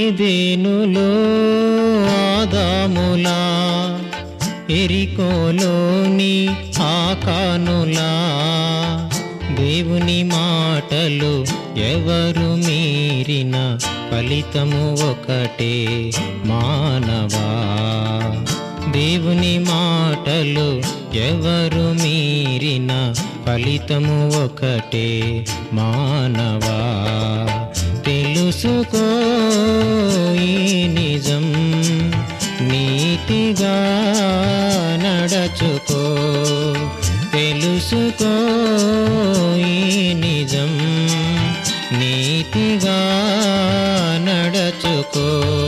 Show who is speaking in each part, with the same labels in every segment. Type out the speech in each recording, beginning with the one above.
Speaker 1: ఏదెనులో ఆదాములా, ఎరికోలోని ఆకానులా, దేవుని మాటలు ఎవరు మీరిన ఫలితము ఒకటే మానవా. దేవుని మాటలు ఎవరు మీరిన ఫలితము ఒకటే మానవా. తెలుసుకో ఈ నిజం, నీతిగా నడచుకో. తెలుసుకో ఈ నిజం, నీతిగా నడచుకో.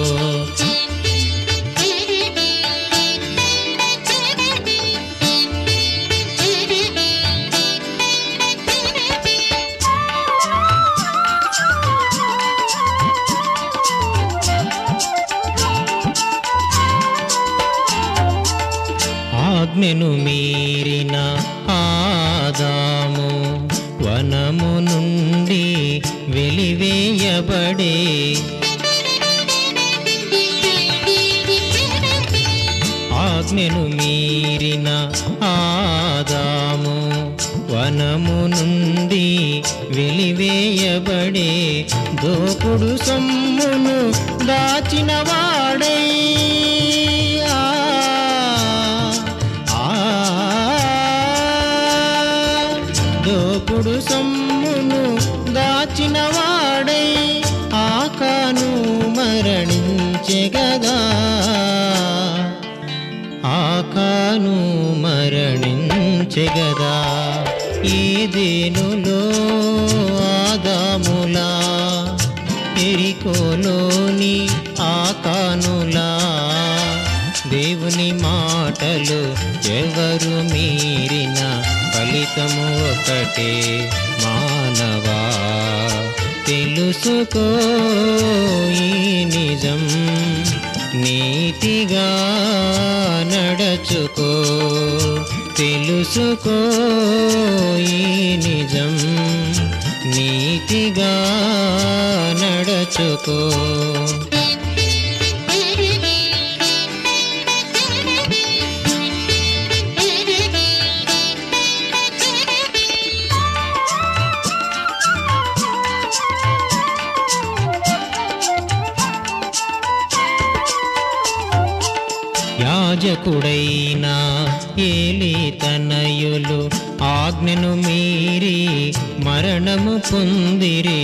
Speaker 1: ఆజ్ఞను మీరిన ఆదాము వనము నుండి వెలివేయబడే. ఆజ్ఞను మీరిన ఆదాము వనము నుండి వెలివేయబడే. దోపుడు సొమ్మును దాచిన వాడై, దోపుడు సొమ్మును దాచిన వాడై ఆకాను మరణించెగదా. ఆకాను మరణించెగదా. ఏదెనులో ఆదాములా, ఎరికోలోని ఆకానులా, దేవుని మాటలు ఎవరు మీరిన ఫలితము ఒకటే మానవా. తెలుసుకో ఈ నిజం, నీతిగా నడచుకో. తెలుసుకో ఈ నిజం, నీతిగా నడచుకో. యాజకుడైన ఏలీ తనయులు ఆజ్ఞను మీరి మరణము పొందిరి.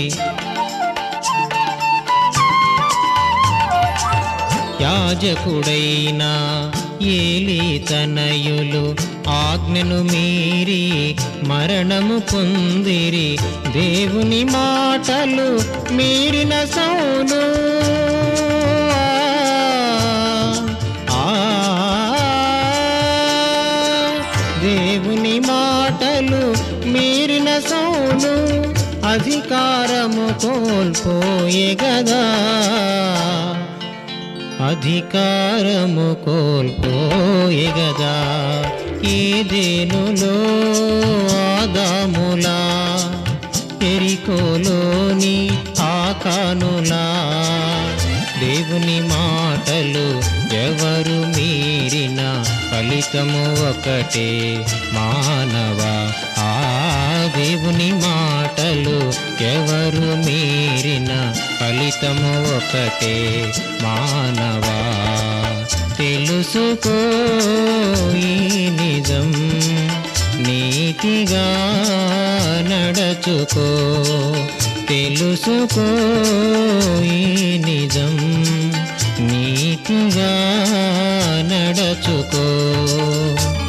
Speaker 1: యాజకుడైన ఏలీ తనయులు ఆజ్ఞను మీరి మరణము పొందిరి. దేవుని మాటలు మీరిన సౌలు దేవుని మాటలు మీరిన సౌలు అధికారము కోల్పోయెగదా. అధికారము కోల్పోయెగదా. ఏదెనులో ఆదాములా, ఎరికోలోని ఆకానులా, దేవుని మాటలు ఎవరు మీరిన ఫలితము ఒకటే మానవా. ఆ దేవుని మాటలు ఎవరు మీరిన ఫలితము ఒకటే మానవా. తెలుసుకో ఈ నిజం, నీతిగా నడచుకో. తెలుసుకో ఈ నిజం, నీతిగా నడచుకో.